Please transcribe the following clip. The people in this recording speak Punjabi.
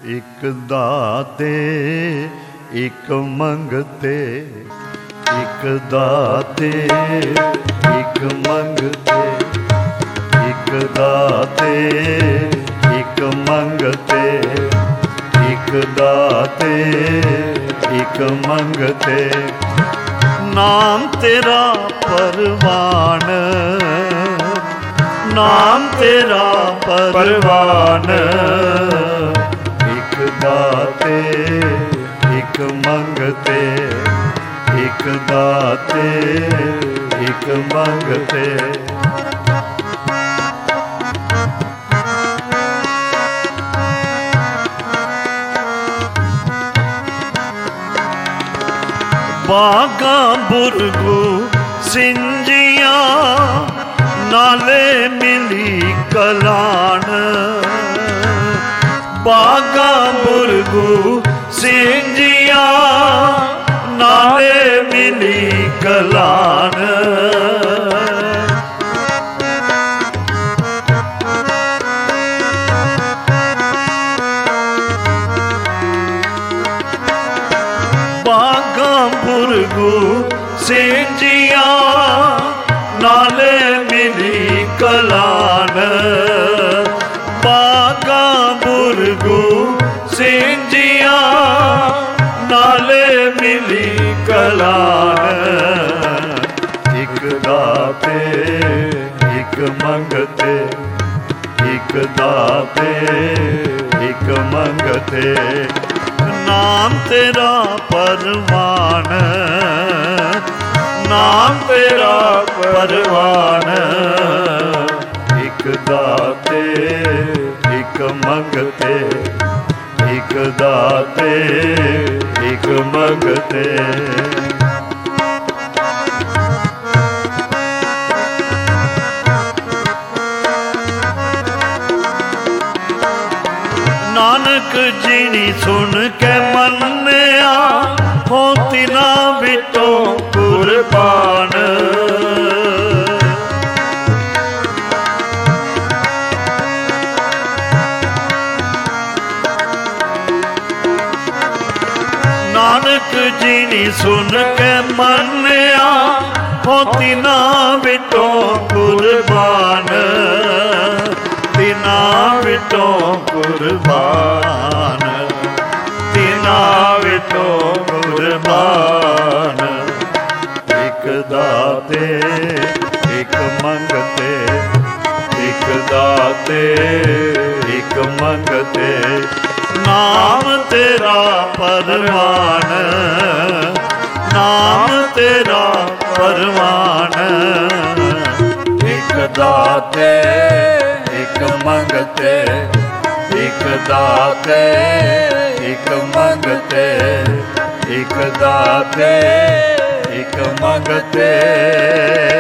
ਇੱਕ ਦਾਤੇ ਇੱਕ ਮੰਗਤੇ, ਇੱਕ ਦਾਤੇ ਇੱਕ ਮੰਗਤੇ, ਇੱਕ ਦਾਤੇ ਇੱਕ ਮੰਗਤੇ, ਇੱਕ ਦਾਤੇ ਇੱਕ ਮੰਗਤੇ। ਨਾਮ ਤੇਰਾ ਪਰਵਾਨ, ਨਾਮ ਤੇਰਾ ਪਰਵਾਨ। ਇੱਕ ਦਾਤੇ ਇੱਕ ਮੰਗਤੇ, ਇੱਕ ਦਾਤੇ ਇੱਕ ਮੰਗਤੇ। ਬਾਗਾਂ ਬੁਰਗੂ ਸਿੰਜੀਆਂ ਨਾਲੇ ਮਿਲੀ ਕਲਾਣ, ਬਾਗਾਂ ਬੁਰਗੂ ਸਿੰਜੀਆਂ ਨਾਲੇ ਮਿਲੀ ਕਲਾਣ। ਬਾਗਾਂ ਬੁਰਗੂ ਸਿੰਜੀਆਂ ਨਾਲੇ ਮਿਲੀ ਕਲਾਣ, ਬਾਗਾਂ ਬੁਰਗੂ ਸਿੰਜੀਆਂ ਨਾਲੇ ਮਿਲੀ ਕਲਾਣ। ਇੱਕ ਦਾਤੇ ਇੱਕ ਮੰਗਤੇ, ਇੱਕ ਦਾਤੇ ਇੱਕ ਮੰਗਤੇ। ਨਾਮ ਤੇਰਾ ਪਰਵਾਨ, ਨਾਮ ਤੇਰਾ ਪਰਵਾਨ। ਇੱਕ ਦਾਤੇ ਇੱਕ ਮੰਗਤੇ, ਇੱਕ ਦਾਤੇ ਇੱਕ ਮੰਗਤੇ। ਨਾਨਕ ਜੀਣੀ ਸੁਣ ਕੇ ਮੰਨਿਆ, ਹੋ ਤਿਨਾਂ ਵਿੱਚੋਂ ਕੁਰਬਾਨ। ਨਾਨਕ ਜੀਣੀ ਸੁਣ ਕੇ ਮੰਨਿਆ, ਹੋ ਤਿਨਾਂ ਵਿੱਚੋਂ ਕੁਰਬਾਨ। ਤਿਨਾਂ ਵਿੱਚੋਂ ਕੁਰਬਾਨ, ਤਿਨਾਂ ਵਿੱਚੋਂ ਕੁਰਬਾਨ। ਇੱਕ ਦਾਤੇ ਇੱਕ ਮੰਗਤੇ, ਇੱਕ ਦਾਤੇ ਇੱਕ ਮੰਗਤੇ। ਨਾਮ ਤੇਰਾ ਪਰਵਾਨ, ਨਾਮ ਤੇਰਾ ਪਰਵਾਨ। ਇੱਕ ਦਾਤੇ ਇੱਕ ਮੰਗਤੇ, ਇੱਕ ਦਾਤੇ ਇੱਕ ਮੰਗਤੇ, ਇੱਕ ਦਾਤੇ ਇੱਕ ਮੰਗਤੇ।